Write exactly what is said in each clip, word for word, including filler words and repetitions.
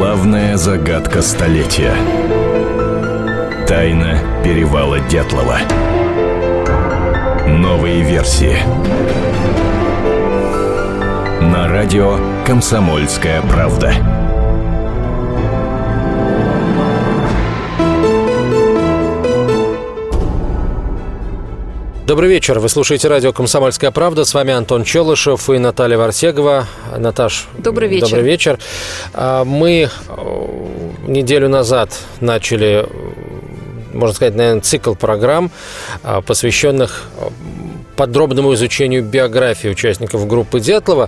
Главная загадка столетия. Тайна перевала Дятлова. Новые версии. На радио «Комсомольская правда». Добрый вечер. Вы слушаете радио «Комсомольская правда». С вами Антон Челышев и Наталья Варсегова. Наташ, добрый вечер. Добрый вечер. Мы неделю назад начали, можно сказать, наверное, цикл программ, посвященных подробному изучению биографии участников группы Дятлова.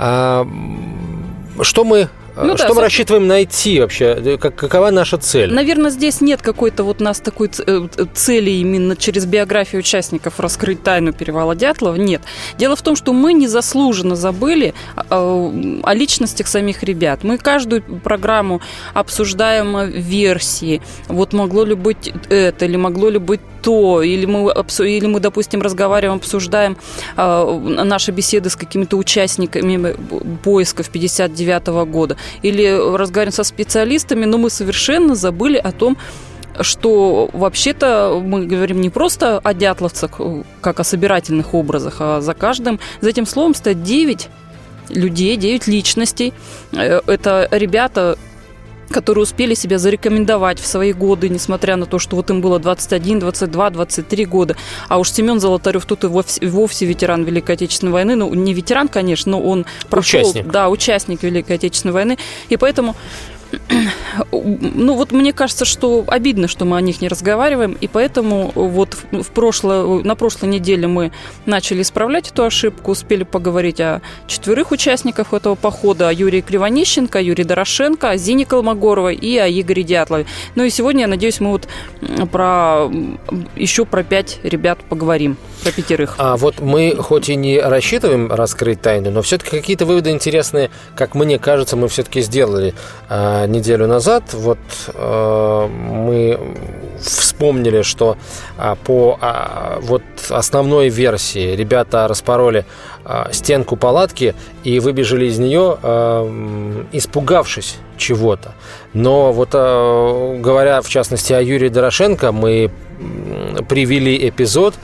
Что мы... Ну, что да, мы за... рассчитываем найти вообще? Как, какова наша цель? Наверное, здесь нет какой-то вот у нас такой цели именно через биографию участников раскрыть тайну перевала Дятлова. Нет. Дело в том, что мы незаслуженно забыли о личностях самих ребят. Мы каждую программу обсуждаем версии. Вот могло ли быть это, или могло ли быть то, или мы, или мы, допустим, разговариваем, обсуждаем э, наши беседы с какими-то участниками поисков пятьдесят девятого года, или разговариваем со специалистами, но мы совершенно забыли о том, что вообще-то мы говорим не просто о дятловцах, как о собирательных образах, а за каждым, за этим словом стоит девять людей, девять личностей. Это ребята, которые успели себя зарекомендовать в свои годы, несмотря на то, что вот им было двадцать один, двадцать два, двадцать три года. А уж Семен Золотарев тут и вовсе, вовсе ветеран Великой Отечественной войны. Ну, не ветеран, конечно, но он прошел... Участник. Да, участник Великой Отечественной войны. И поэтому... Ну, вот мне кажется, что обидно, что мы о них не разговариваем, и поэтому вот в прошло, на прошлой неделе мы начали исправлять эту ошибку, успели поговорить о четверых участниках этого похода, о Юрии Кривонищенко, о Юрии Дорошенко, о Зине Колмогоровой и о Игоре Дятлове. Ну и сегодня, я надеюсь, мы вот про, еще про пять ребят поговорим, про пятерых. А вот мы хоть и не рассчитываем раскрыть тайну, но все-таки какие-то выводы интересные, как мне кажется, мы все-таки сделали неделю назад. Вот э, мы вспомнили, что э, по э, вот основной версии ребята распороли э, стенку палатки и выбежали из нее, э, испугавшись чего-то. Но вот э, говоря в частности о Юрии Дорошенко, мы привели эпизод,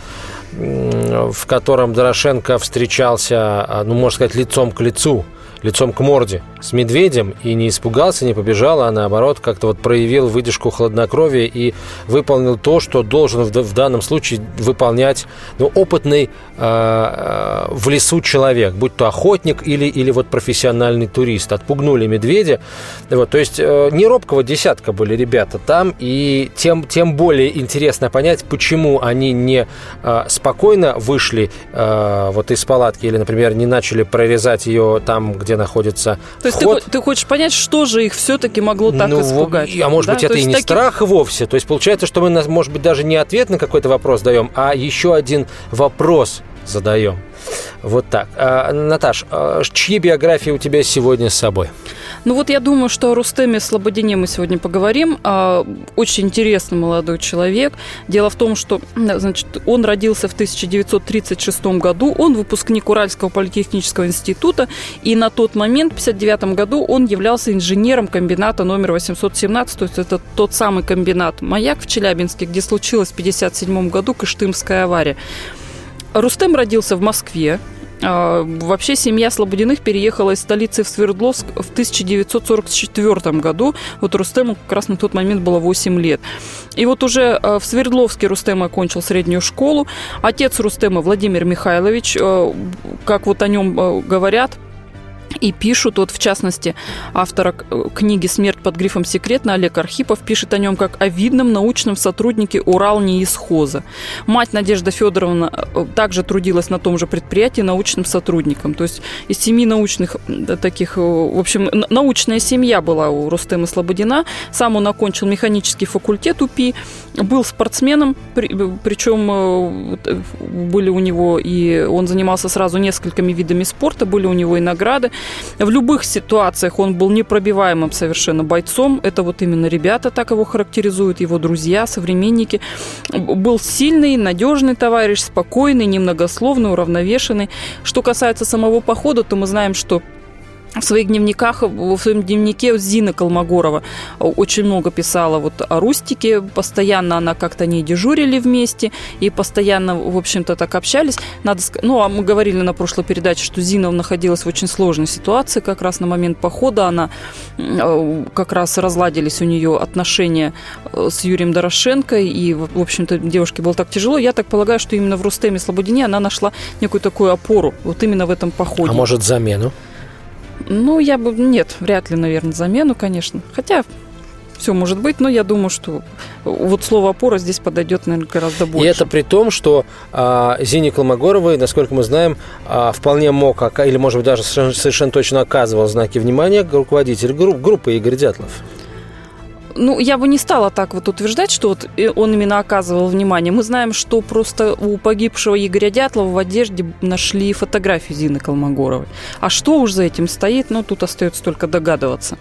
в котором Дорошенко встречался, ну, можно сказать, лицом к лицу, лицом к морде с медведем и не испугался, не побежал, а наоборот как-то вот проявил выдержку хладнокровия и выполнил то, что должен в, в данном случае выполнять, ну, опытный э, э, в лесу человек, будь то охотник или, или вот профессиональный турист. Отпугнули медведя. Вот, то есть э, не робкого десятка были ребята там, и тем, тем более интересно понять, почему они не э, спокойно вышли э, вот из палатки или, например, не начали прорезать ее там, где находится То есть ты, ты хочешь понять, что же их все-таки могло так ну, испугать? А может да? быть, это и не таки... страх вовсе. То есть получается, что мы, может быть, даже не ответ на какой-то вопрос даем, а еще один вопрос задаем. Вот так. А, Наташ, а чьи биографии у тебя сегодня с собой? Ну вот я думаю, что о Рустеме Слободине мы сегодня поговорим. Очень интересный молодой человек. Дело в том, что, значит, он родился в тысяча девятьсот тридцать шестом году. Он выпускник Уральского политехнического института. И на тот момент, в тысяча девятьсот пятьдесят девятом году, он являлся инженером комбината номер восемьсот семнадцать. То есть это тот самый комбинат «Маяк» в Челябинске, где случилась в пятьдесят седьмом году Кыштымская авария. Рустем родился в Москве. Вообще семья Слободиных переехала из столицы в Свердловск в тысяча девятьсот сорок четвёртом году. Вот Рустему как раз на тот момент было восемь лет. И вот уже в Свердловске Рустем окончил среднюю школу. Отец Рустема Владимир Михайлович, как вот о нем говорят и пишут, вот в частности, автор книги «Смерть под грифом секретно» Олег Архипов пишет о нем как о видном научном сотруднике Уралнеисхоза. Мать Надежда Федоровна также трудилась на том же предприятии научным сотрудником. То есть из семи научных таких, в общем, научная семья была у Рустема Слободина. Сам он окончил механический факультет УПИ, был спортсменом, причем были у него и он занимался сразу несколькими видами спорта, были у него и награды. В любых ситуациях он был непробиваемым совершенно бойцом. Это вот именно ребята так его характеризуют, его друзья, современники. Был сильный, надежный товарищ, спокойный, немногословный, уравновешенный. Что касается самого похода, то мы знаем, что в своих дневниках, в своем дневнике Зина Колмогорова очень много писала вот о Рустике, постоянно она как-то не дежурили вместе и постоянно, в общем-то, так общались. Надо сказать, ну, а мы говорили на прошлой передаче, что Зина находилась в очень сложной ситуации как раз на момент похода, она как раз разладились у нее отношения с Юрием Дорошенко, и, в общем-то, девушке было так тяжело. Я так полагаю, что именно в Рустеме Слободине она нашла некую такую опору, вот именно в этом походе. А может, замену? Ну, я бы... Нет, вряд ли, наверное, замену, конечно. Хотя все может быть, но я думаю, что вот слово «опора» здесь подойдет, наверное, гораздо больше. И это при том, что а, Зине Колмогоровой, насколько мы знаем, а, вполне мог, или, может быть, даже совершенно точно оказывал знаки внимания руководитель групп, группы Игорь Дятлов. Ну, я бы не стала так вот утверждать, что вот он именно оказывал внимание. Мы знаем, что просто у погибшего Игоря Дятлова в одежде нашли фотографию Зины Колмогоровой. А что уж за этим стоит, ну, тут остается только догадываться.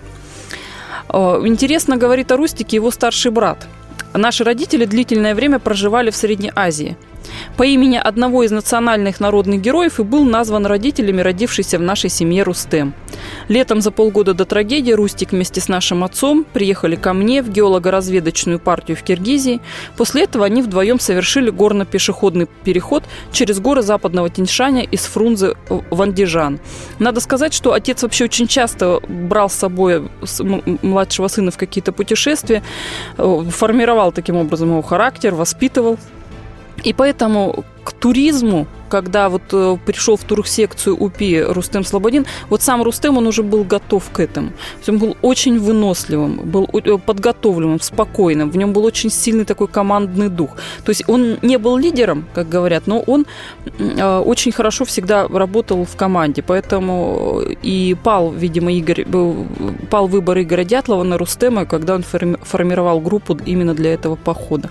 Интересно говорит о Рустике его старший брат. Наши родители длительное время проживали в Средней Азии. По имени одного из национальных народных героев и был назван родителями родившийся в нашей семье Рустем. Летом за полгода до трагедии Рустик вместе с нашим отцом приехали ко мне в геолого-разведочную партию в Киргизии. После этого они вдвоем совершили горно-пешеходный переход через горы западного Тянь-Шаня из Фрунзе в Андижан. Надо сказать, что отец вообще очень часто брал с собой младшего сына в какие-то путешествия, формировал таким образом его характер, воспитывал. И поэтому к туризму, когда вот э, пришел в турсекцию УПИ Рустем Слободин, вот сам Рустем, он уже был готов к этому. Он был очень выносливым, был подготовленным, спокойным, в нем был очень сильный такой командный дух. То есть он не был лидером, как говорят, но он э, очень хорошо всегда работал в команде. Поэтому и пал, видимо, Игорь, пал выбор Игоря Дятлова на Рустема, когда он форми- формировал группу именно для этого похода.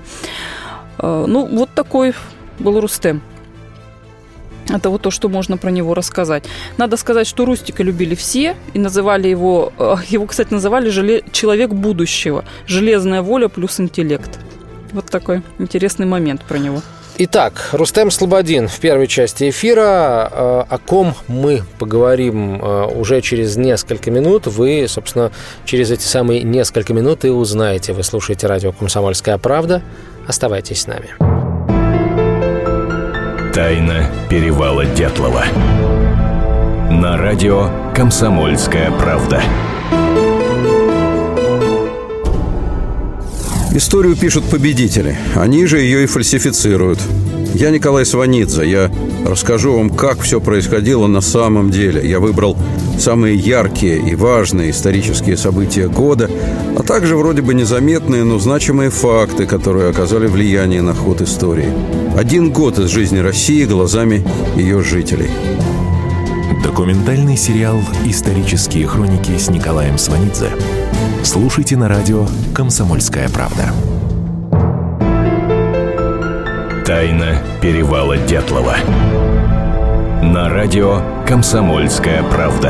Ну, вот такой был Рустем. Это вот то, что можно про него рассказать. Надо сказать, что Рустика любили все и называли его, его, кстати, называли желе, человек будущего. Железная воля плюс интеллект. Вот такой интересный момент про него. Итак, Рустем Слободин в первой части эфира, о ком мы поговорим уже через несколько минут. Вы, собственно, через эти самые несколько минут и узнаете. Вы слушаете радио «Комсомольская правда». Оставайтесь с нами. Тайна перевала Дятлова. На радио «Комсомольская правда». Историю пишут победители, они же ее и фальсифицируют. Я Николай Сванидзе, я расскажу вам, как все происходило на самом деле. Я выбрал самые яркие и важные исторические события года, а также вроде бы незаметные, но значимые факты, которые оказали влияние на ход истории. Один год из жизни России глазами ее жителей. Документальный сериал «Исторические хроники» с Николаем Сванидзе. Слушайте на радио «Комсомольская правда». Тайна перевала Дятлова. На радио «Комсомольская правда».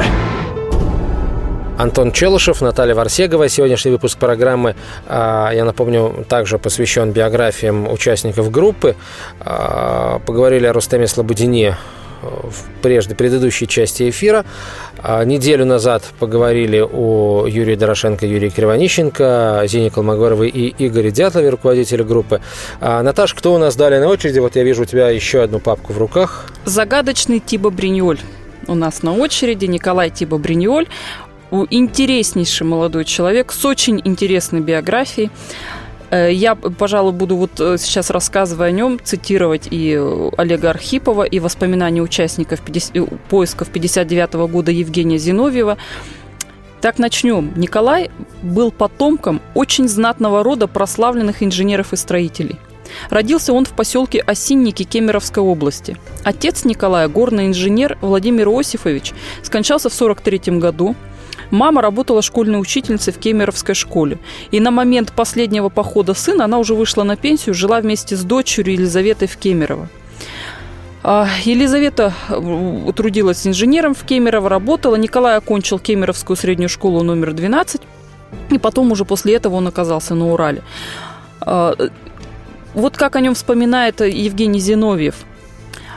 Антон Челышев, Наталья Варсегова. Сегодняшний выпуск программы, я напомню, также посвящен биографиям участников группы. Поговорили о Рустеме Слободине в прежде предыдущей части эфира. Неделю назад поговорили о Юрии Дорошенко, Юрии Кривонищенко, Зине Колмогоровой и Игоре Дятлове, руководителе группы. Наташ, кто у нас далее на очереди? Вот я вижу у тебя еще одну папку в руках. Загадочный Тибо Бриньоль у нас на очереди. Николай Тибо Бриньоль. Интереснейший молодой человек с очень интересной биографией. Я, пожалуй, буду вот сейчас, рассказывая о нем, цитировать и Олега Архипова, и воспоминания участников поисков пятьдесят девятого года Евгения Зиновьева. Так, начнем. Николай был потомком очень знатного рода прославленных инженеров и строителей. Родился он в поселке Осинники Кемеровской области. Отец Николая, горный инженер Владимир Иосифович, скончался в сорок третьем году. Мама работала школьной учительницей в Кемеровской школе. И на момент последнего похода сына она уже вышла на пенсию, жила вместе с дочерью Елизаветой в Кемерово. Елизавета трудилась инженером в Кемерово, работала. Николай окончил Кемеровскую среднюю школу номер двенадцать. И потом уже после этого он оказался на Урале. Вот как о нем вспоминает Евгений Зиновьев.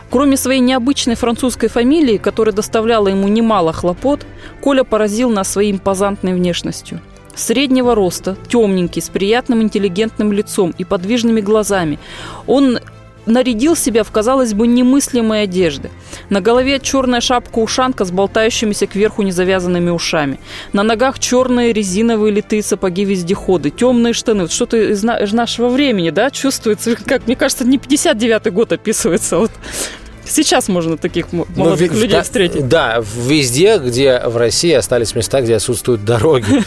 Кроме своей необычной французской фамилии, которая доставляла ему немало хлопот, Коля поразил нас своей импозантной внешностью. Среднего роста, темненький, с приятным интеллигентным лицом и подвижными глазами. Он нарядил себя в, казалось бы, немыслимые одежды. На голове черная шапка-ушанка с болтающимися кверху незавязанными ушами. На ногах черные резиновые литые сапоги-вездеходы, темные штаны. Вот что-то из, на- из нашего времени, да, чувствуется. Как, мне кажется, не пятьдесят девятый год описывается. Вот сейчас можно таких молодых людей да, встретить. Да, везде, где в России остались места, где отсутствуют дороги.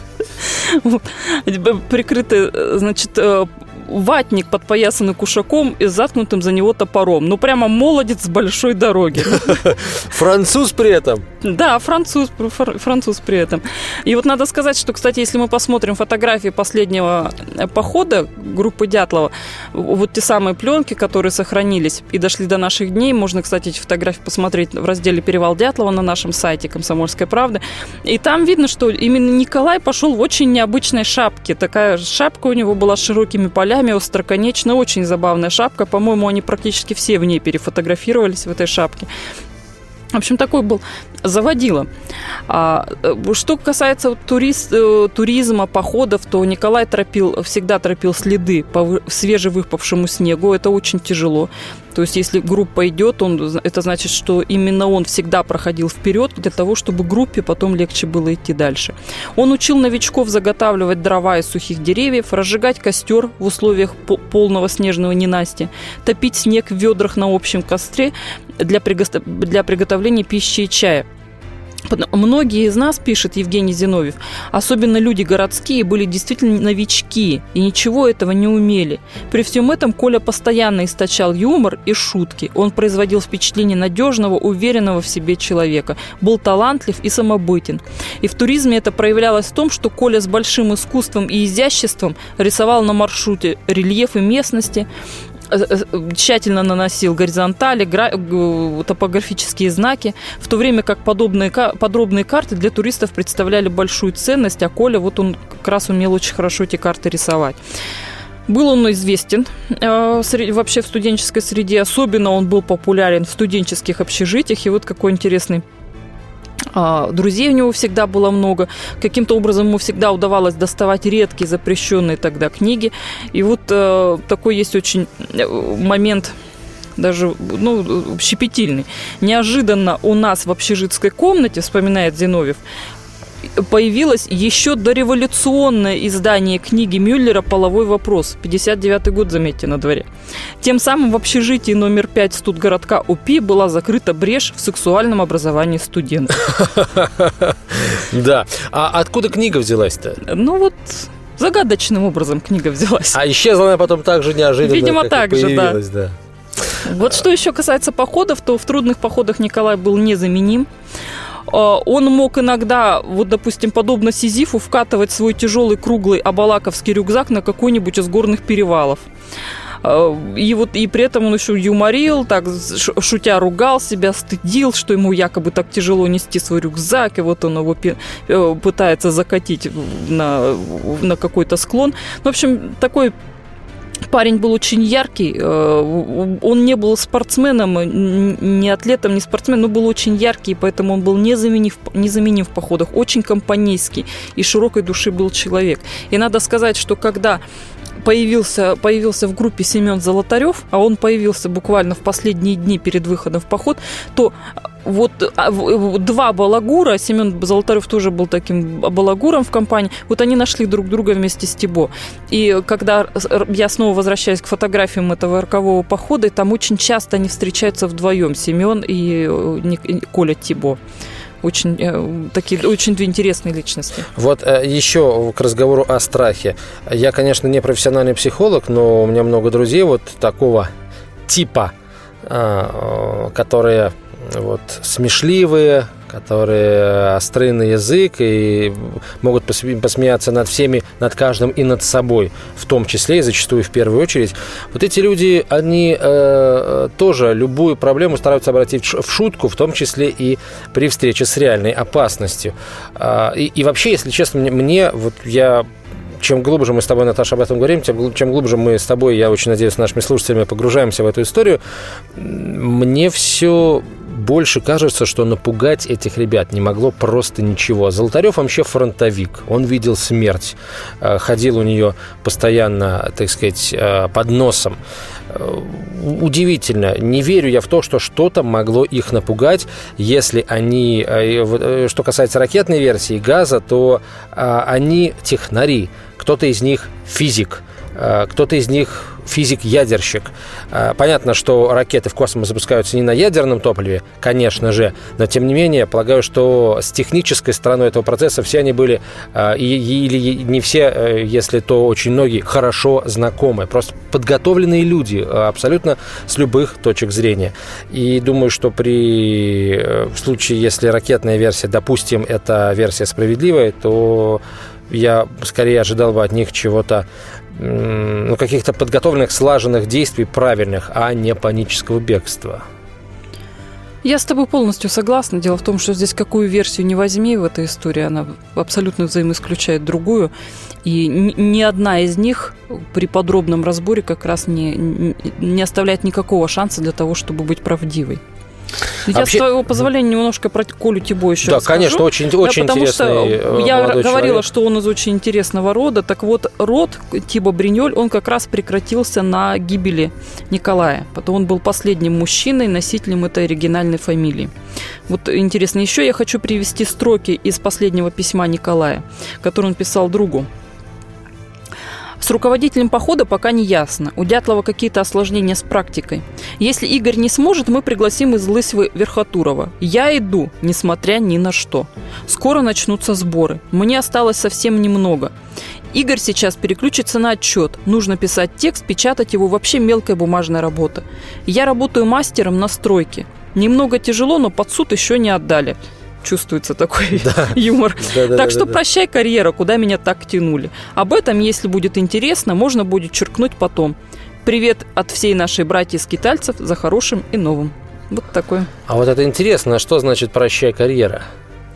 Прикрытый, значит, ватник, подпоясанный кушаком и заткнутым за него топором. Ну, прямо молодец с большой дороги. Француз при этом. Да, француз, француз при этом. И вот надо сказать, что, кстати, если мы посмотрим фотографии последнего похода группы Дятлова, вот те самые пленки, которые сохранились и дошли до наших дней, можно, кстати, эти фотографии посмотреть в разделе «Перевал Дятлова» на нашем сайте «Комсомольской правды». И там видно, что именно Николай пошел в очень необычной шапке. Такая шапка у него была с широкими полями, остроконечная, очень забавная шапка. По-моему, они практически все в ней перефотографировались в этой шапке. В общем, такой был заводила. А, что касается турист, туризма, походов, то Николай тропил, всегда тропил следы по свежевыпавшему снегу. Это очень тяжело. То есть, если группа идет, он, это значит, что именно он всегда проходил вперед для того, чтобы группе потом легче было идти дальше. Он учил новичков заготавливать дрова из сухих деревьев, разжигать костер в условиях полного снежного ненастья, топить снег в ведрах на общем костре для, приго- для приготовления пищи и чая. Многие из нас, пишет Евгений Зиновьев, особенно люди городские, были действительно новички и ничего этого не умели. При всем этом Коля постоянно источал юмор и шутки. Он производил впечатление надежного, уверенного в себе человека, был талантлив и самобытен. И в туризме это проявлялось в том, что Коля с большим искусством и изяществом рисовал на маршруте рельефы местности, тщательно наносил горизонтали, топографические знаки, в то время как подобные, подробные карты для туристов представляли большую ценность, а Коля, вот он как раз умел очень хорошо эти карты рисовать. Был он известен э, вообще в студенческой среде, особенно он был популярен в студенческих общежитиях, и вот какой интересный. Друзей у него всегда было много. Каким-то образом ему всегда удавалось доставать редкие запрещенные тогда книги. И вот э, такой есть очень момент, даже ну, щепетильный. Неожиданно у нас в общежитской комнате, вспоминает Зиновьев, появилось еще дореволюционное издание книги Мюллера «Половой вопрос». пятьдесят девятый год, заметьте, на дворе. Тем самым в общежитии номер пять студгородка УПИ была закрыта брешь в сексуальном образовании студентов. Да. А откуда книга взялась-то? Ну вот... Загадочным образом книга взялась. А исчезла она потом так же неожиданно, видимо, как так и же, появилась, да. да. Вот что еще касается походов, то в трудных походах Николай был незаменим. Он мог иногда, вот, допустим, подобно Сизифу, вкатывать свой тяжелый круглый абалаковский рюкзак на какой-нибудь из горных перевалов. И вот и при этом он еще юморил, так шутя ругал себя, стыдил, что ему якобы так тяжело нести свой рюкзак, и вот он его пытается закатить на, на какой-то склон. В общем, такой парень был очень яркий, он не был спортсменом, не атлетом, не спортсменом, но был очень яркий, поэтому он был незаменим, незаменим в походах, очень компанейский и широкой души был человек. И надо сказать, что когда Появился, появился в группе Семен Золотарев, а он появился буквально в последние дни перед выходом в поход, то вот два балагура, Семен Золотарев тоже был таким балагуром в компании, вот они нашли друг друга вместе с Тибо. И когда я снова возвращаюсь к фотографиям этого рокового похода, там очень часто они встречаются вдвоем, Семен и Коля Тибо. Очень, такие, очень интересные личности. Вот еще к разговору о страхе. Я, конечно, не профессиональный психолог, но у меня много друзей вот такого типа, которые вот смешливые, которые остры на язык и могут посмеяться над всеми, над каждым и над собой, в том числе и зачастую в первую очередь. Вот эти люди, они э, тоже любую проблему стараются обратить в шутку, в том числе и при встрече с реальной опасностью. Э, и, и вообще, если честно, мне, мне вот я чем глубже мы с тобой, Наташа, об этом говорим, тем, чем глубже мы с тобой, я очень надеюсь, с нашими слушателями погружаемся в эту историю, мне все больше кажется, что напугать этих ребят не могло просто ничего. Золотарев вообще фронтовик. Он видел смерть. Ходил у нее постоянно, так сказать, под носом. Удивительно. Не верю я в то, что что-то могло их напугать. Если они... Что касается ракетной версии газа, то они технари. Кто-то из них физик. Кто-то из них физик-ядерщик. Понятно, что ракеты в космос запускаются не на ядерном топливе, конечно же, но тем не менее, полагаю, что с технической стороной этого процесса все они были, или не все, если то очень многие, хорошо знакомы. Просто подготовленные люди, абсолютно с любых точек зрения. И думаю, что при в случае, если ракетная версия, допустим, эта версия справедливая, то я скорее ожидал бы от них чего-то, ну, каких-то подготовленных, слаженных действий правильных, а не панического бегства. Я с тобой полностью согласна. Дело в том, что здесь какую версию не возьми в этой истории, она абсолютно взаимоисключает другую. И ни одна из них при подробном разборе как раз не, не оставляет никакого шанса для того, чтобы быть правдивой. Я, Вообще... с твоего позволения, немножко про Колю Тибо еще да, расскажу. Да, конечно, очень, очень да, потому интересный что я говорила, человек. Что он из очень интересного рода. Так вот, род Тибо Бриньоль, он как раз прекратился на гибели Николая. Потом он был последним мужчиной, носителем этой оригинальной фамилии. Вот интересно, еще я хочу привести строки из последнего письма Николая, которое он писал другу. С руководителем похода пока не ясно. У Дятлова какие-то осложнения с практикой. Если Игорь не сможет, мы пригласим из Лысьвы Верхотурова. Я иду, несмотря ни на что. Скоро начнутся сборы. Мне осталось совсем немного. Игорь сейчас переключится на отчет. Нужно писать текст, печатать его, вообще мелкая бумажная работа. Я работаю мастером на стройке. Немного тяжело, но под суд еще не отдали. Чувствуется такой да. юмор. Да, да, так да, что да, прощай, карьера, куда меня так тянули. Об этом, если будет интересно, можно будет черкнуть потом. Привет от всей нашей братьи-скитальцев за хорошим и новым. Вот такое. А вот это интересно, что значит прощай, карьера?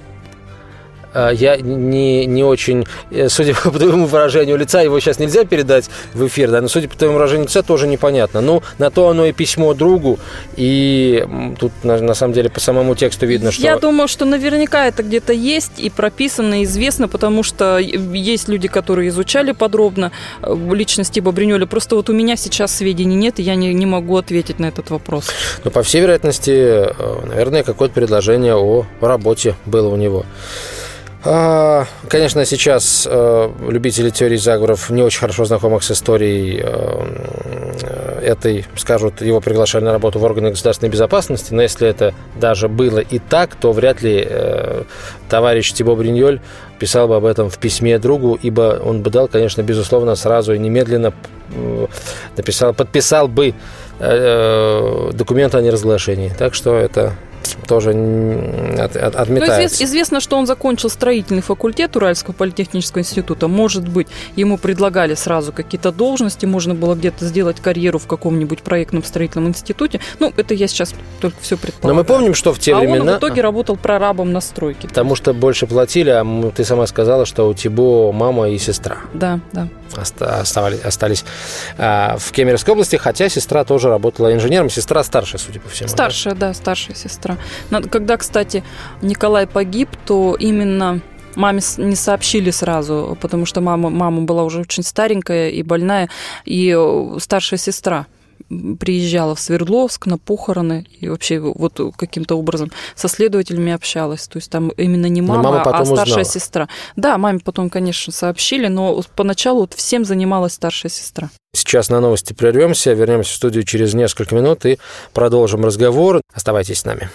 Я не, не очень, судя по твоему выражению лица, его сейчас нельзя передать в эфир, да, но судя по твоему выражению лица, тоже непонятно. Ну, на то оно и письмо другу, и тут на, на самом деле по самому тексту видно, что... Я думаю, что наверняка это где-то есть и прописано, и известно, потому что есть люди, которые изучали подробно личность Тибо Бриньоля. Просто вот у меня сейчас сведений нет, и я не, не могу ответить на этот вопрос. Ну, по всей вероятности, наверное, какое-то предложение о работе было у него. Конечно, сейчас э, любители теорий заговоров, не очень хорошо знакомых с историей э, этой, скажут, его приглашали на работу в органы государственной безопасности, но если это даже было и так, то вряд ли э, товарищ Тибо Бриньоль писал бы об этом в письме другу, ибо он бы дал, конечно, безусловно, сразу и немедленно э, написал, подписал бы э, документ о неразглашении. Так что это... тоже от, от, отметается. Ну, известно, что он закончил строительный факультет Уральского политехнического института. Может быть, ему предлагали сразу какие-то должности, можно было где-то сделать карьеру в каком-нибудь проектном строительном институте. Ну, это я сейчас только все предполагаю. Но мы помним, что в те а времена... он в итоге работал прорабом на стройке. Потому что больше платили, а ты сама сказала, что у Тибо мама и сестра. Да, да. Оставались, остались а, в Кемеровской области, хотя сестра тоже работала инженером. Сестра старшая, судя по всему. Старшая, да, да старшая сестра. Когда, кстати, Николай погиб, то именно маме не сообщили сразу, потому что мама, мама была уже очень старенькая и больная, и старшая сестра приезжала в Свердловск на похороны и вообще вот каким-то образом со следователями общалась. То есть там именно не мама, мама а старшая узнала. Сестра. Да, маме потом, конечно, сообщили, но поначалу вот всем занималась старшая сестра. Сейчас на новости прервемся, вернемся в студию через несколько минут и продолжим разговор. Оставайтесь с нами.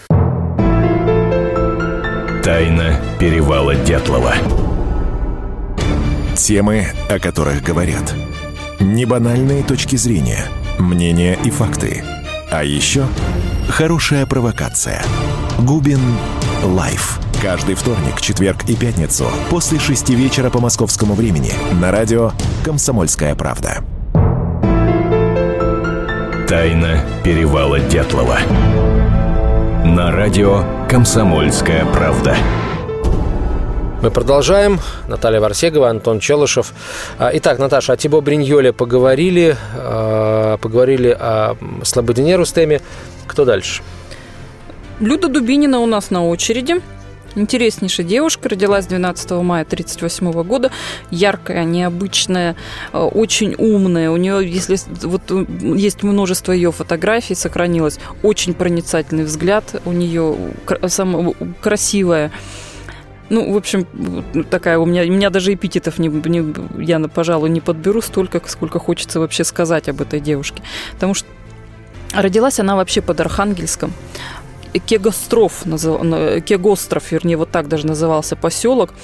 Тайна перевала Дятлова. Темы, о которых говорят. Небанальные точки зрения, мнения и факты. А еще хорошая провокация. Губин Лайф. Каждый вторник, четверг и пятницу после шести вечера по московскому времени на радио «Комсомольская правда». Тайна перевала Дятлова. На радио «Комсомольская правда». Мы продолжаем. Наталья Варсегова, Антон Челышев. Итак, Наташа, о Тибо Бриньоле поговорили. Поговорили о Слободине Рустеме. Кто дальше? Люда Дубинина у нас на очереди. Интереснейшая девушка, родилась двенадцатого мая тысяча девятьсот тридцать восьмого года, яркая, необычная, очень умная. У нее, если вот есть множество ее фотографий, сохранилось, очень проницательный взгляд, у нее самая красивая. Ну, в общем, такая у меня, у меня даже эпитетов не, не, я, пожалуй, не подберу столько, сколько хочется вообще сказать об этой девушке. Потому что родилась она вообще под Архангельском. Кегостров, Кегостров, вернее, вот так даже назывался поселок.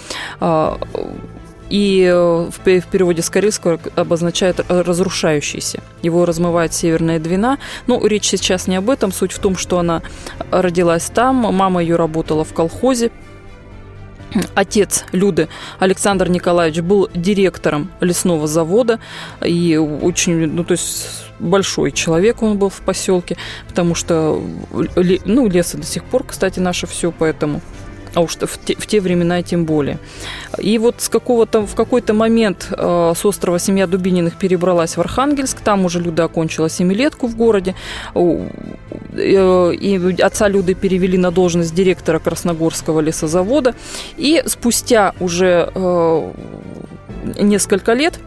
И в переводе с карельского обозначает «разрушающийся». Его размывает Северная Двина. Ну, речь сейчас не об этом. Суть в том, что она родилась там. Мама ее работала в колхозе. Отец Люды, Александр Николаевич, был директором лесного завода и очень, ну, то есть большой человек он был в поселке, потому что, ну, лес до сих пор, кстати, наше все, поэтому, а уж в те, в те времена тем более. И вот с какого-то, в какой-то момент э, с острова семья Дубининых перебралась в Архангельск, там уже Люда окончила семилетку в городе, э, э, и отца Люды перевели на должность директора Красногорского лесозавода, и спустя уже э, несколько лет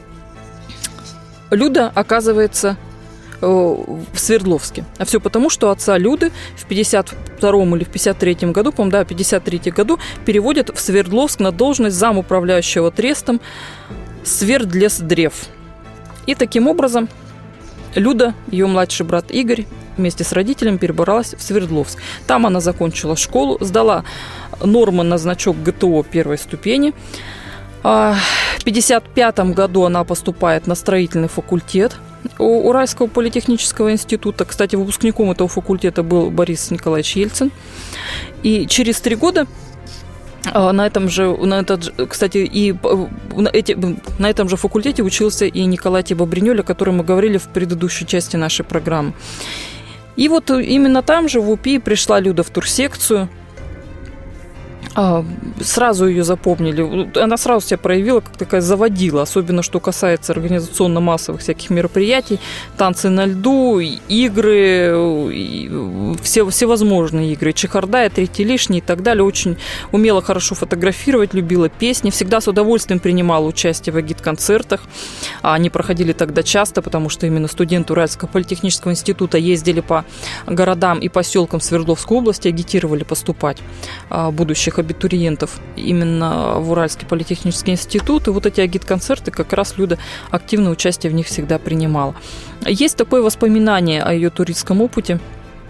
Люда оказывается в Свердловске. А все потому, что отца Люды в пятьдесят втором или в пятьдесят третьем году, по-моему, да, в пятьдесят третьем году переводят в Свердловск на должность замуправляющего трестом Свердлесдрев. И таким образом Люда, ее младший брат Игорь, вместе с родителями перебралась в Свердловск. Там она закончила школу, сдала нормы на значок ГТО первой ступени. В пятьдесят пятом году она поступает на строительный факультет Уральского политехнического института. Кстати, выпускником этого факультета был Борис Николаевич Ельцин. И через три года на этом же, на этот, кстати, и на, эти, на этом же факультете учился и Николай Тибо Бриньоль, о котором мы говорили в предыдущей части нашей программы. И вот именно там же в УПИ пришла Люда в турсекцию. Сразу ее запомнили. Она сразу себя проявила как такая заводила, особенно что касается организационно-массовых всяких мероприятий, танцы на льду, игры, все, всевозможные игры, чехарда, третий лишний и так далее. Очень умела хорошо фотографировать, любила песни, всегда с удовольствием принимала участие в агит-концертах. Они проходили тогда часто, потому что именно студенты Уральского политехнического института ездили по городам и поселкам Свердловской области, агитировали поступать будущих абитуриентов именно в Уральский политехнический институт. И вот эти агит-концерты, как раз Люда активное участие в них всегда принимала. Есть такое воспоминание о ее туристском опыте.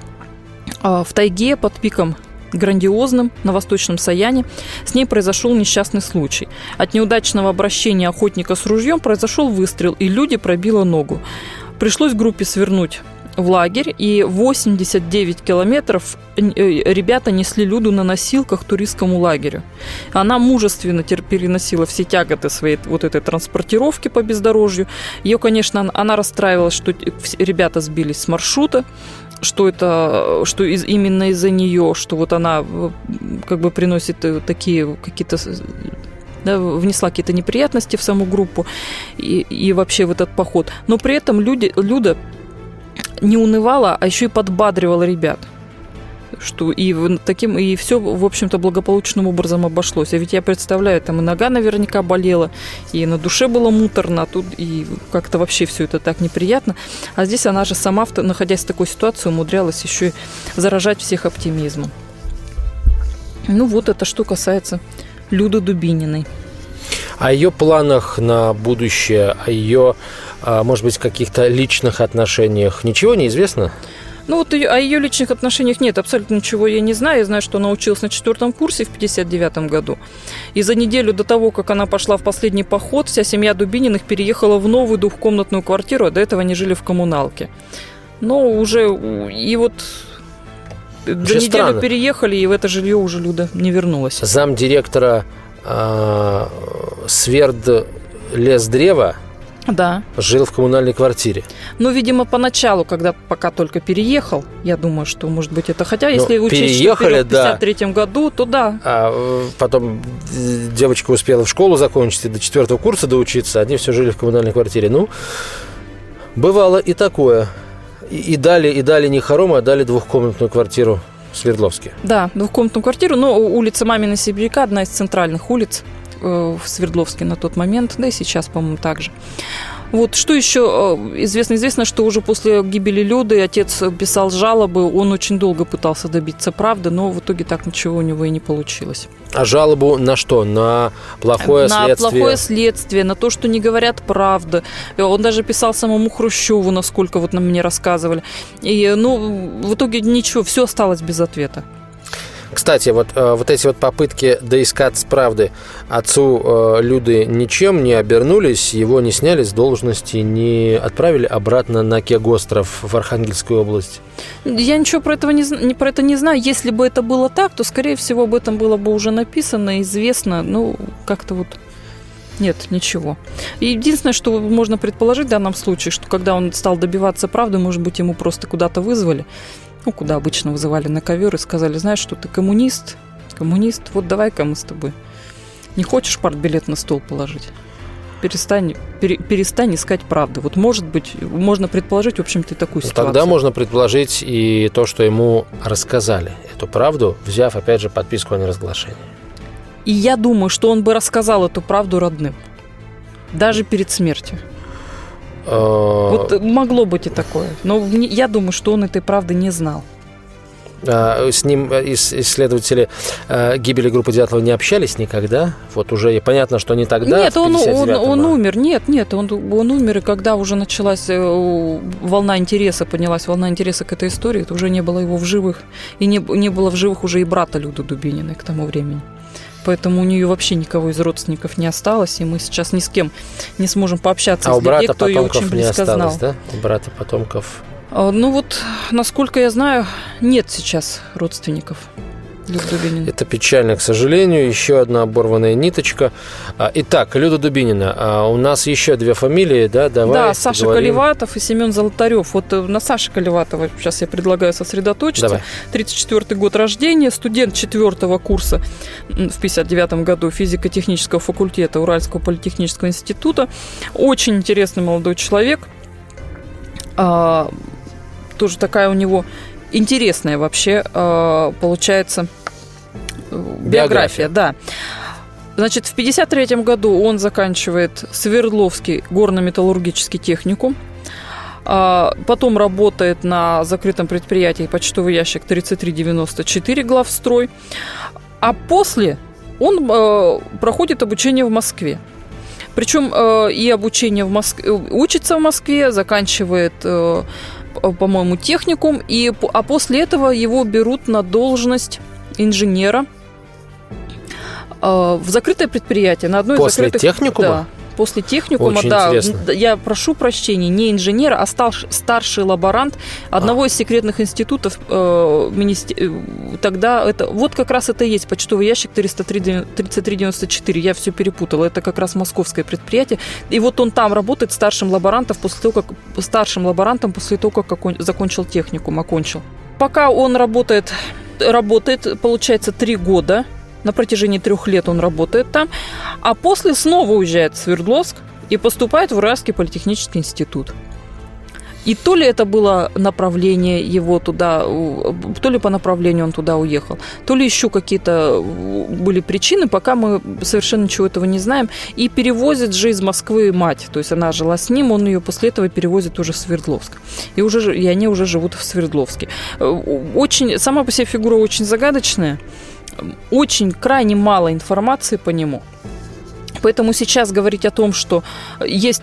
В тайге под пиком грандиозным на Восточном Саяне с ней произошел несчастный случай. От неудачного обращения охотника с ружьем произошел выстрел, и Люде пробило ногу. Пришлось группе свернуть в лагерь, и восемьдесят девять километров ребята несли Люду на носилках к туристскому лагерю. Она мужественно переносила все тяготы своей вот этой транспортировки по бездорожью. Ее, конечно, она расстраивалась, что ребята сбились с маршрута, что это, что из, именно из-за нее, что вот она как бы приносит такие какие-то, да, внесла какие-то неприятности в саму группу и, и вообще в этот поход. Но при этом люди, Люда не унывала, а еще и подбадривала ребят. Что и таким, и все, в общем-то, благополучным образом обошлось. А ведь я представляю, там и нога наверняка болела, и на душе было муторно, а тут и как-то вообще все это так неприятно. А здесь она же сама, находясь в такой ситуации, умудрялась еще и заражать всех оптимизмом. Ну вот это что касается Люды Дубининой. О ее планах на будущее, о ее, может быть, каких-то личных отношениях ничего не известно? Ну вот о ее личных отношениях нет, абсолютно ничего я не знаю. Я знаю, что она училась на четвертом курсе в пятьдесят девятом году. И за неделю до того, как она пошла в последний поход, вся семья Дубининых переехала в новую двухкомнатную квартиру, а до этого они жили в коммуналке. Но уже и вот за неделю странно. Переехали, и в это жилье уже Люда не вернулась. Замдиректора э, Свердлесдрева Да. Жил в коммунальной квартире. Ну, видимо, поначалу, когда пока только переехал, я думаю, что, может быть, это... Хотя, если ну, учесть, что в пятьдесят третьем да. году, то да. А потом девочка успела в школу закончить и до четвертого курса доучиться, они все жили в коммунальной квартире. Ну, бывало и такое. И, и дали, и дали не хоромы, а дали двухкомнатную квартиру в Свердловске. Да, двухкомнатную квартиру, но улица Мамина Сибиряка, одна из центральных улиц в Свердловске на тот момент, да и сейчас, по-моему, так же. Вот, что еще известно? Известно, что уже после гибели Люды отец писал жалобы, он очень долго пытался добиться правды, но в итоге так ничего у него и не получилось. А жалобу на что? На плохое на следствие? На плохое следствие, на то, что не говорят правду. Он даже писал самому Хрущеву, насколько вот нам мне рассказывали. И, ну, в итоге ничего, все осталось без ответа. Кстати, вот, вот эти вот попытки доискать правды отцу Люды ничем не обернулись, его не сняли с должности, не отправили обратно на Кегостров в Архангельскую область. Я ничего про, этого не, про это не знаю. Если бы это было так, то, скорее всего, об этом было бы уже написано, известно. Ну, как-то вот... Нет, ничего. Единственное, что можно предположить в данном случае, что когда он стал добиваться правды, может быть, ему просто куда-то вызвали, ну, куда обычно вызывали на ковер и сказали, знаешь, что ты коммунист, коммунист, вот давай-ка мы с тобой. Не хочешь партбилет на стол положить? Перестань, пере, перестань искать правду. Вот, может быть, можно предположить, в общем-то, такую ситуацию. Тогда можно предположить и то, что ему рассказали эту правду, взяв, опять же, подписку о неразглашении. И я думаю, что он бы рассказал эту правду родным. Даже перед смертью. Вот могло быть и такое. Но я думаю, что он этой правды не знал. С ним исследователи гибели группы Дятлова не общались никогда? Вот уже понятно, что не тогда. Нет, он, он, он умер. Нет, нет, он, он умер, и когда уже началась волна интереса, поднялась волна интереса к этой истории, то уже не было его в живых. И не, не было в живых уже и брата Люды Дубининой к тому времени. Поэтому у нее вообще никого из родственников не осталось, и мы сейчас ни с кем не сможем пообщаться а с людьми, кто ее не очень близко осталось, знал. Да? У брата потомков. Ну вот, насколько я знаю, нет сейчас родственников Люды Дубининой. Это печально, к сожалению. Еще одна оборванная ниточка. Итак, Люда Дубинина. У нас еще две фамилии, да? Давай да, Саша поговорим. Колеватов и Семен Золотарев. Вот на Саше Колеватова сейчас я предлагаю сосредоточиться. Давай. тридцать четвёртый год рождения, студент четвертого курса в пятьдесят девятом году физико-технического факультета Уральского политехнического института. Очень интересный молодой человек. А, тоже такая у него интересная вообще а, получается биография. биография, да. Значит, в пятьдесят третьем году он заканчивает Свердловский горно-металлургический техникум. А, потом работает на закрытом предприятии почтовый ящик тридцать три девяносто четыре главстрой. А после он а, проходит обучение в Москве. Причем э, и обучение в Москве, учится в Москве, заканчивает, э, по-моему, техникум, и, а после этого его берут на должность инженера э, в закрытое предприятие. На одной после из закрытых, техникума? Да. После техникума, очень да, интересно. Я прошу прощения, не инженер, а старший лаборант одного а. из секретных институтов э, министер... Тогда это вот как раз это и есть почтовый ящик тридцать три девяносто четыре. Я все перепутала. Это как раз московское предприятие. И вот он там работает старшим лаборантом после того, как старшим лаборантом после того, как он закончил техникум, окончил. Пока он работает, работает, получается, три года. На протяжении трех лет он работает там, а после снова уезжает в Свердловск и поступает в Уральский политехнический институт. И то ли это было направление его туда, то ли по направлению он туда уехал, то ли еще какие-то были причины, пока мы совершенно ничего этого не знаем. И перевозит же из Москвы мать, то есть она жила с ним, он ее после этого перевозит уже в Свердловск. И, уже, и они уже живут в Свердловске. Очень, сама по себе фигура очень загадочная. Очень крайне мало информации по нему. Поэтому сейчас говорить о том, что есть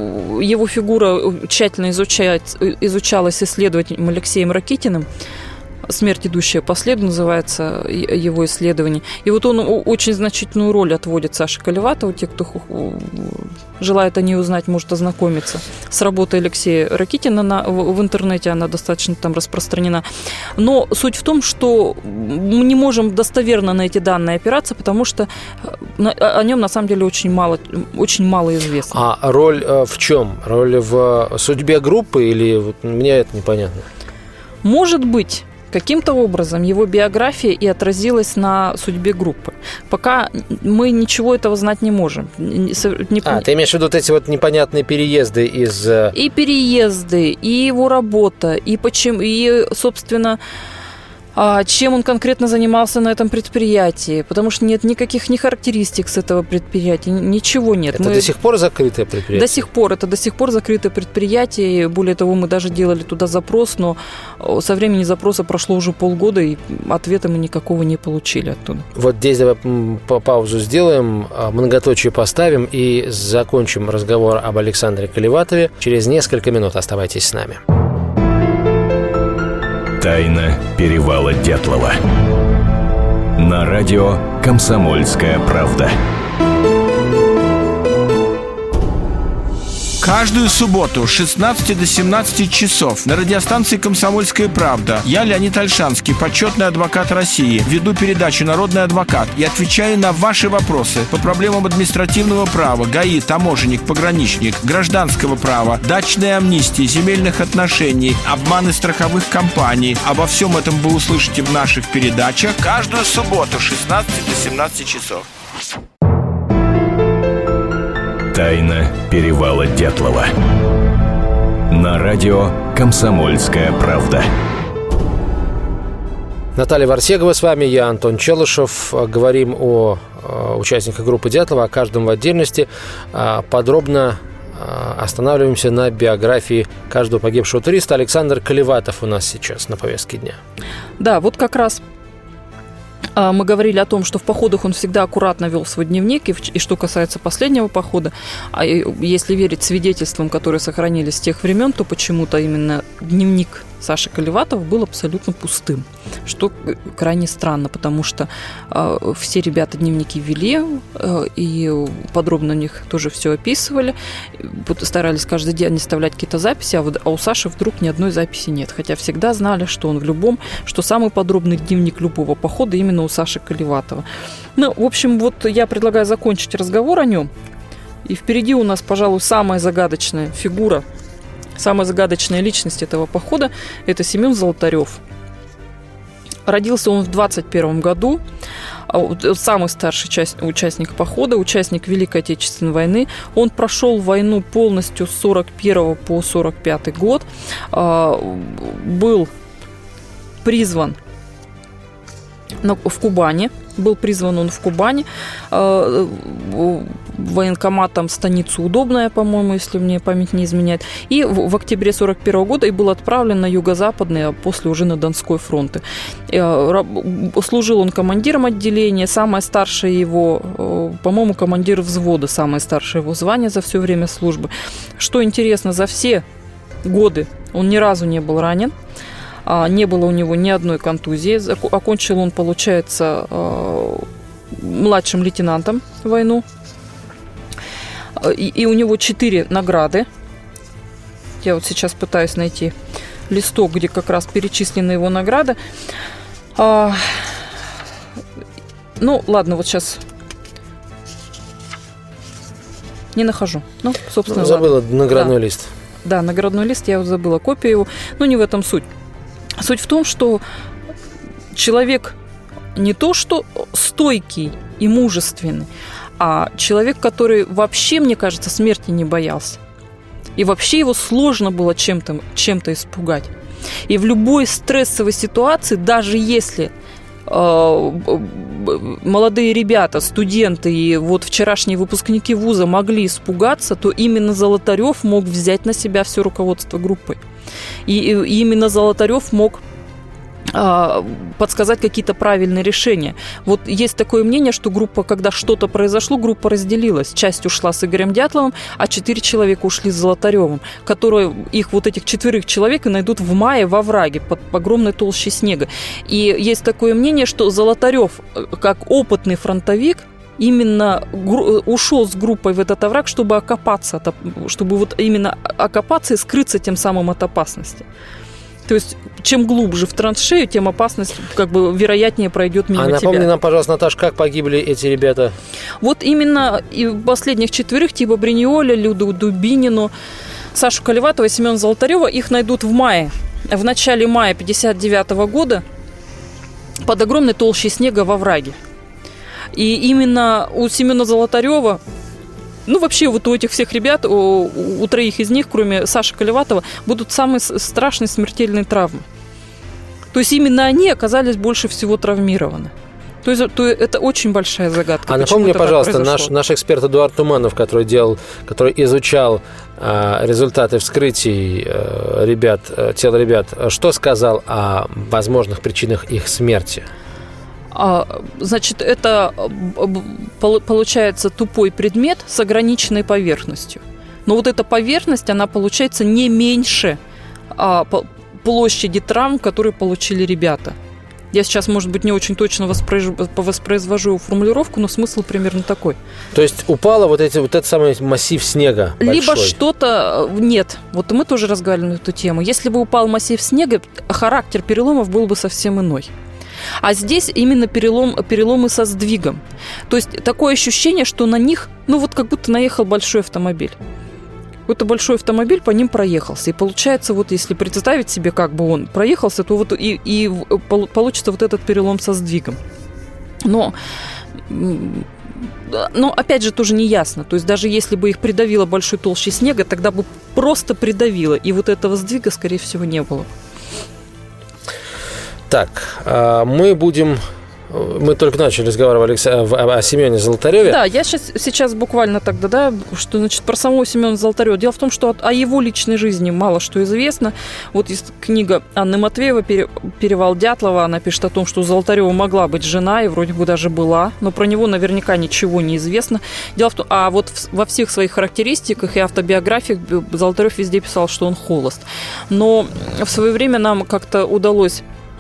его фигура тщательно изучать, изучалась исследователем Алексеем Ракитиным, «Смерть, идущая по следу» называется его исследование. И вот он очень значительную роль отводит Саше Колеватову. Те, кто желает о ней узнать, может ознакомиться с работой Алексея Ракитина на, в, в интернете, она достаточно там распространена. Но суть в том, что мы не можем достоверно на эти данные опираться, потому что о нем на самом деле очень мало, очень мало известно. А роль в чем? Роль в судьбе группы или вот, мне это непонятно? Может быть, каким-то образом его биография и отразилась на судьбе группы. Пока мы ничего этого знать не можем. Не... А, ты имеешь в виду вот эти вот непонятные переезды из... И переезды, и его работа, и почему, и, собственно, чем он конкретно занимался на этом предприятии, потому что нет никаких ни характеристик с этого предприятия, ничего нет. Это мы... до сих пор закрытое предприятие? До сих пор, это до сих пор закрытое предприятие, более того, мы даже делали туда запрос, но со времени запроса прошло уже полгода, и ответа мы никакого не получили оттуда. Вот здесь давай паузу сделаем, многоточие поставим и закончим разговор об Александре Колеватове. Через несколько минут оставайтесь с нами. Тайна перевала Дятлова. На радио «Комсомольская правда». Каждую субботу с шестнадцати до семнадцати часов на радиостанции «Комсомольская правда» я, Леонид Ольшанский, почетный адвокат России, веду передачу «Народный адвокат» и отвечаю на ваши вопросы по проблемам административного права, ГАИ, таможенник, пограничник, гражданского права, дачной амнистии, земельных отношений, обманы страховых компаний. Обо всем этом вы услышите в наших передачах каждую субботу с шестнадцати до семнадцати часов. Тайна перевала Дятлова. На радио «Комсомольская правда». Наталья Варсегова с вами, я Антон Челышев. Говорим о участниках группы Дятлова, о каждом в отдельности. Подробно останавливаемся на биографии каждого погибшего туриста. Александр Колеватов у нас сейчас на повестке дня. Да, вот как раз мы говорили о том, что в походах он всегда аккуратно вел свой дневник, и, и что касается последнего похода, а если верить свидетельствам, которые сохранились с тех времен, то почему-то именно дневник Саши Колеватова был абсолютно пустым, что крайне странно, потому что э, все ребята дневники вели э, и подробно у них тоже все описывали, старались каждый день оставлять какие-то записи, а, вот, а у Саши вдруг ни одной записи нет, хотя всегда знали, что он в любом, что самый подробный дневник любого похода именно у Саши Колеватова. Ну, в общем, вот я предлагаю закончить разговор о нем, и впереди у нас, пожалуй, самая загадочная фигура, самая загадочная личность этого похода – это Семен Золотарев. Родился он в двадцать первом году, самый старший участник похода, участник Великой Отечественной войны. Он прошел войну полностью с сорок первого по сорок пятый год, был призван в Кубани, был призван он в Кубани, военкоматом станицу Удобная, по-моему, если мне память не изменяет, и в, в октябре сорок первого года и был отправлен на юго-западный, а после уже на Донской фронт. Служил он командиром отделения, самое старшее его, по-моему, командир взвода, самое старшее его звание за все время службы. Что интересно, за все годы он ни разу не был ранен, не было у него ни одной контузии. Окончил он, получается, младшим лейтенантом войну. И, и у него четыре награды. Я вот сейчас пытаюсь найти листок, где как раз перечислены его награды. А, ну, ладно, вот сейчас не нахожу. Ну, собственно, ну, забыла ладно. наградной да. лист. Да, наградной лист, я вот забыла копию его. Но не в этом суть. Суть в том, что человек не то что стойкий и мужественный, а человек, который вообще, мне кажется, смерти не боялся. И вообще его сложно было чем-то, чем-то испугать. И в любой стрессовой ситуации, даже если э, молодые ребята, студенты и вот вчерашние выпускники вуза могли испугаться, то именно Золотарев мог взять на себя все руководство группой. И, и именно Золотарев мог подсказать какие-то правильные решения. Вот есть такое мнение, что группа, когда что-то произошло, группа разделилась. Часть ушла с Игорем Дятловым, а четыре человека ушли с Золотаревым, которые их вот этих четверых человек и найдут в мае во враге под огромной толщей снега. И есть такое мнение, что Золотарев, как опытный фронтовик, именно ушел с группой в этот овраг, чтобы окопаться, чтобы вот именно окопаться и скрыться тем самым от опасности. То есть, чем глубже в траншею, тем опасность, как бы, вероятнее пройдет мимо тебя. А напомни нам, пожалуйста, Наташ, как погибли эти ребята? Вот именно и последних четверых, типа Бриниоля, Люду Дубинину, Сашу Колеватова и Семена Золотарева, их найдут в мае. В начале мая пятьдесят девятого года под огромной толщей снега во враге. И именно у Семена Золотарева, ну, вообще, вот у этих всех ребят, у, у троих из них, кроме Саши Колеватова, будут самые страшные смертельные травмы. То есть именно они оказались больше всего травмированы. То есть то это очень большая загадка. А напомни мне, пожалуйста, наш, наш эксперт Эдуард Туманов, который, делал, который изучал э, результаты вскрытий э, ребят, э, тел ребят, что сказал о возможных причинах их смерти? Значит, это получается тупой предмет с ограниченной поверхностью. Но вот эта поверхность, она получается не меньше площади травм, которые получили ребята. Я сейчас, может быть, не очень точно воспроизвожу формулировку, но смысл примерно такой. То есть упало вот, эти, вот этот самый массив снега большой? Либо что-то... Нет. Вот мы тоже разговаривали на эту тему. Если бы упал массив снега, характер переломов был бы совсем иной. А здесь именно перелом, переломы со сдвигом. То есть такое ощущение, что на них, ну вот как будто наехал большой автомобиль. Вот большой автомобиль по ним проехался. И получается, вот если представить себе, как бы он проехался, то вот и, и получится вот этот перелом со сдвигом. Но... Но, опять же, тоже не ясно. То есть даже если бы их придавило большой толщей снега, тогда бы просто придавило. И вот этого сдвига, скорее всего, не было. Так, мы будем... Мы только начали разговаривать о Семене Золотареве. Да, я сейчас, сейчас буквально тогда, да, что, значит, про самого Семена Золотарева. Дело в том, что о его личной жизни мало что известно. Вот есть книга Анны Матвеевой «Перевал Дятлова». Она пишет о том, что у Золотарева могла быть жена, и вроде бы даже была, но про него наверняка ничего не известно. Дело в том, а вот во всех своих характеристиках и автобиографиях Золотарев везде писал, что он холост. Но в свое время нам как-то удалось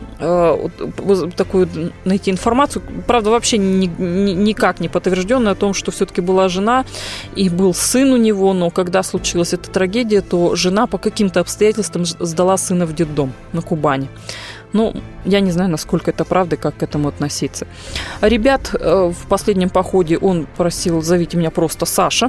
такую найти информацию, правда, вообще ни, ни, никак не подтвержденную, о том, что все-таки была жена и был сын у него, но когда случилась эта трагедия, то жена по каким-то обстоятельствам сдала сына в детдом на Кубани. Ну, я не знаю, насколько это правда, как к этому относиться. Ребят в последнем походе он просил: зовите меня просто Саша.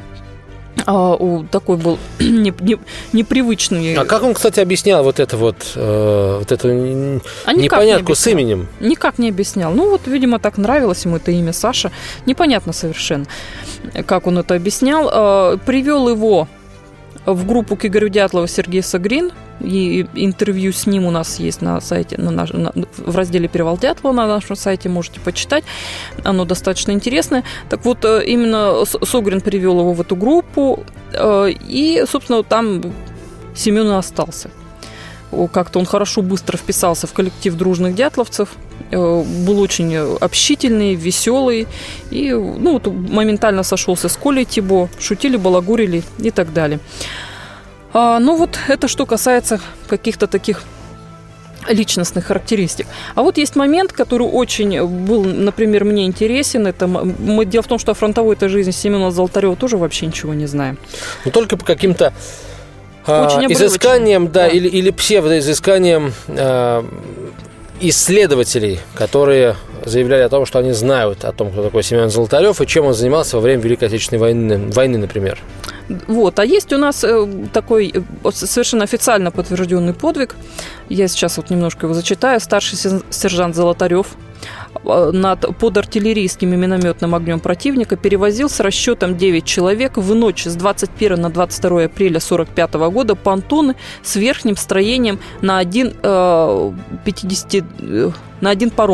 А, такой был не, не, непривычный. А как он, кстати, объяснял вот это вот, э, вот эту а непонятку не с именем? Никак не объяснял. Ну вот, видимо, так нравилось ему это имя Саша. Непонятно совершенно, как он это объяснял. А, привел его в группу к Игорю Дятлову Сергей Сагрин. И интервью с ним у нас есть на сайте, на наш, на, в разделе «Перевал Дятлова» на нашем сайте, можете почитать. Оно достаточно интересное. Так вот, именно Согрин привел его в эту группу, и, собственно, там Семен и остался. Как-то он хорошо, быстро вписался в коллектив дружных дятловцев, был очень общительный, веселый, и, ну, вот, моментально сошелся с Колей Тибо, шутили, балагурили и так далее. А, ну вот это что касается каких-то таких личностных характеристик. А вот есть момент, который очень был, например, мне интересен. Это мы, дело в том, что о фронтовой-то жизни Семена Золотарева тоже вообще ничего не знаем. Ну только по каким-то а, изысканиям, да, да. Или, или псевдоизысканиям а, исследователей, которые заявляли о том, что они знают о том, кто такой Семен Золотарев и чем он занимался во время Великой Отечественной войны, войны, например. Вот. А есть у нас такой совершенно официально подтвержденный подвиг. Я сейчас вот немножко его зачитаю. Старший сержант Золотарев над, под артиллерийским и минометным огнем противника перевозил с расчетом девять человек в ночь с двадцать первого на двадцать второе апреля сорок пятого года понтоны с верхним строением на один, э, пятьдесят, э, на один паром.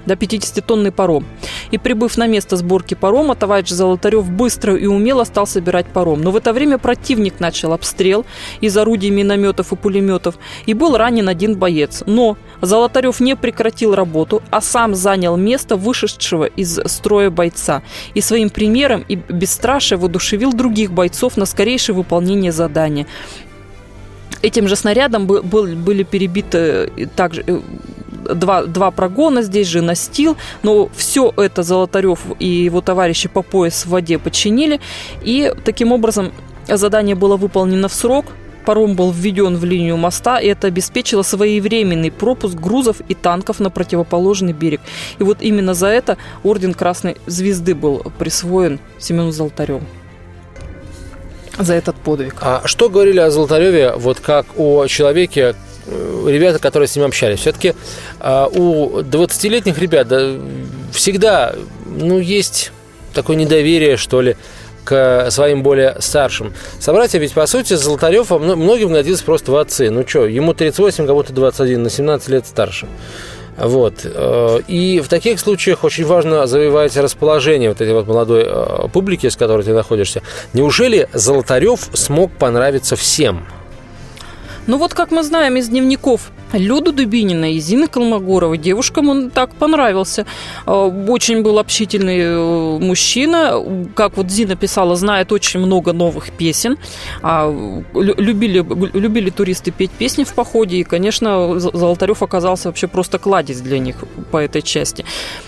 до пятидесятитонный паром. И, прибыв на место сборки парома, товарищ Золотарев быстро и умело стал собирать паром. Но в это время противник начал обстрел из орудий минометов и пулеметов, и был ранен один боец. Но Золотарев не прекратил работу, а сам занял место вышедшего из строя бойца. И своим примером и бесстрашием воодушевил других бойцов на скорейшее выполнение задания. Этим же снарядом был, были перебиты также два, два прогона, здесь же настил, но все это Золотарев и его товарищи по пояс в воде подчинили, и таким образом задание было выполнено в срок. Паром был введен в линию моста, и это обеспечило своевременный пропуск грузов и танков на противоположный берег. И вот именно за это орден Красной Звезды был присвоен Семену Золотареву. За этот подвиг. А что говорили о Золотареве, вот как о человеке, ребята, которые с ним общались? Все-таки а, у двадцатилетних ребят да, всегда ну, есть такое недоверие, что ли, к своим более старшим. Собратья, ведь, по сути, Золотарев многим годился просто в отцы. Ну что, ему тридцать восемь, кому-то двадцать один, на семнадцать лет старше. Вот. И в таких случаях очень важно завоевать расположение вот этой вот молодой публики, с которой ты находишься. Неужели Золотарев смог понравиться всем? Ну вот, как мы знаем из дневников Люды Дубинина и Зины Колмогоровой, девушкам он так понравился. Очень был общительный мужчина. Как вот Зина писала, знает очень много новых песен. Любили, любили туристы петь песни в походе. И, конечно, Золотарев оказался вообще просто кладезь для них по этой части.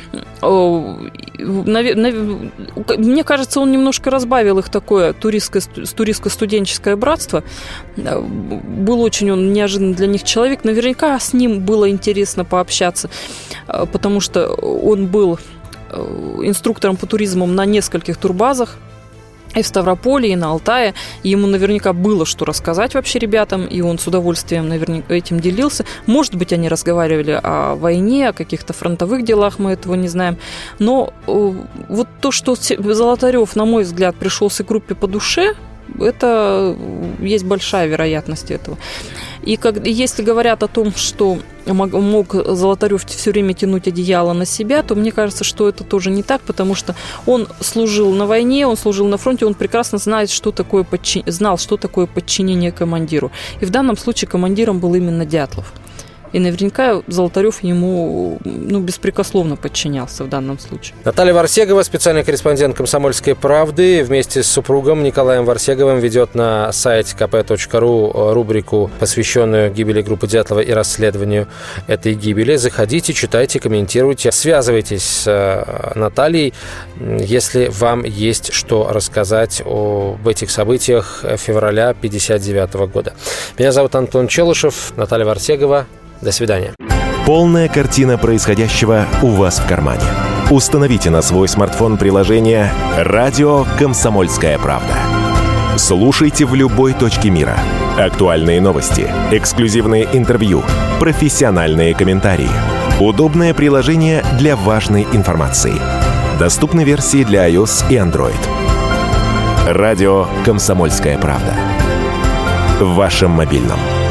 Мне кажется, он немножко разбавил их такое туристско-студенческое братство. Был очень он неожиданный для них человек. Наверняка с ним было интересно пообщаться, потому что он был инструктором по туризму на нескольких турбазах. И в Ставрополе, и на Алтае. И ему наверняка было что рассказать вообще ребятам, и он с удовольствием наверняка этим делился. Может быть, они разговаривали о войне, о каких-то фронтовых делах, мы этого не знаем. Но вот то, что Золотарев, на мой взгляд, пришелся к группе по душе, это есть большая вероятность этого. И как, если говорят о том, что мог, мог Золотарев все время тянуть одеяло на себя, то мне кажется, что это тоже не так, потому что он служил на войне, он служил на фронте, он прекрасно знает, что такое подчин... знал, что такое подчинение командиру. И в данном случае командиром был именно Дятлов. И наверняка Золотарев ему ну, беспрекословно подчинялся в данном случае. Наталья Варсегова, специальный корреспондент «Комсомольской правды», вместе с супругом Николаем Варсеговым ведет на сайте ка пэ точка ру рубрику, посвященную гибели группы Дятлова и расследованию этой гибели. Заходите, читайте, комментируйте, связывайтесь с Натальей, если вам есть что рассказать об этих событиях февраля тысяча девятьсот пятьдесят девятого года. Меня зовут Антон Челышев, Наталья Варсегова. До свидания. Полная картина происходящего у вас в кармане. Установите на свой смартфон приложение «Радио Комсомольская правда». Слушайте в любой точке мира. Актуальные новости, эксклюзивные интервью, профессиональные комментарии. Удобное приложение для важной информации. Доступны версии для iOS и Android. Радио «Комсомольская правда». В вашем мобильном.